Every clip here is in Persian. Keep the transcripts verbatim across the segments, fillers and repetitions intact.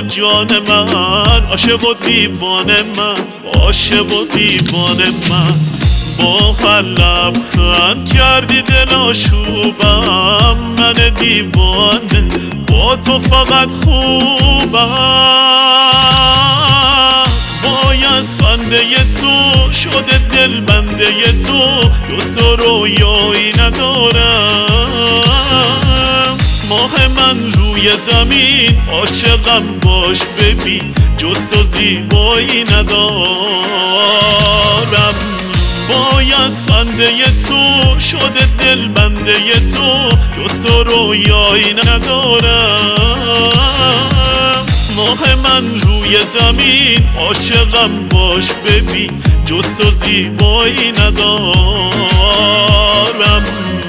جان من، عاشق و دیوانه من، عاشق و دیوانه من. با هر لبخند کردی دل آشوبم، من دیوانه با تو فقط خوبم. وای از خنده تو شده دل بنده تو، جز تو رویایی ندارم. ماه من روی زمین عاشقم باش ببین، جز تو زیبایی ندارم. وای از خنده تو شده دل بنده تو، جز تو رویایی ندارم. ماه من روی زمین عاشقم باش ببین، جز تو زیبایی ندارم.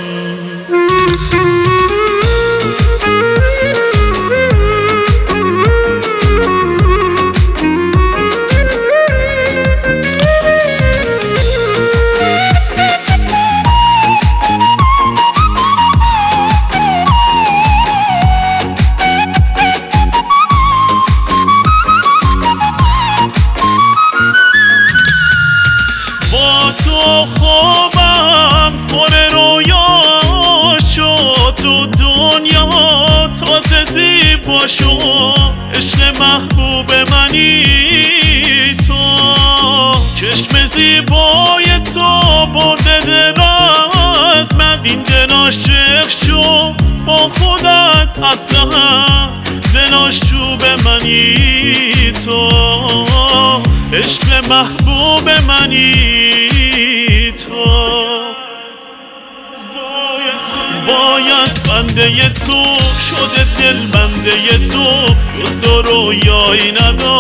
خوابم پر رویا شد، تو دنیا تازه زیبا شد. عشق محبوب منی تو، چشم زیبای تو برده دراز من. این دل عاشق شو با خودت اصلا، دل آشوب منی تو، عشق محبوب منی تو. وای از خنده تو شده دل بنده تو، جز تو رویایی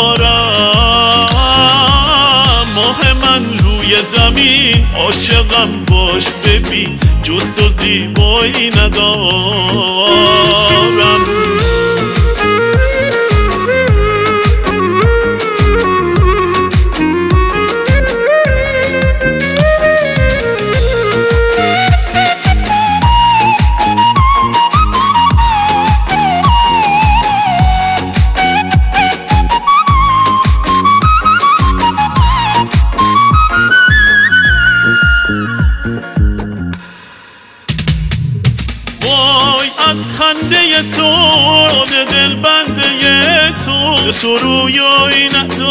ندارم. ماه من روی زمین عاشقم باش ببین، جز تو زیبایی ندارم. از خنده تو دل بنده تو، تو رویایی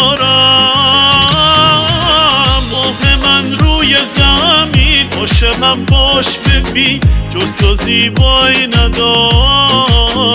ندارم. ماه من روی زمین عاشقم باش ببین، جز تو زیبایی ندارم.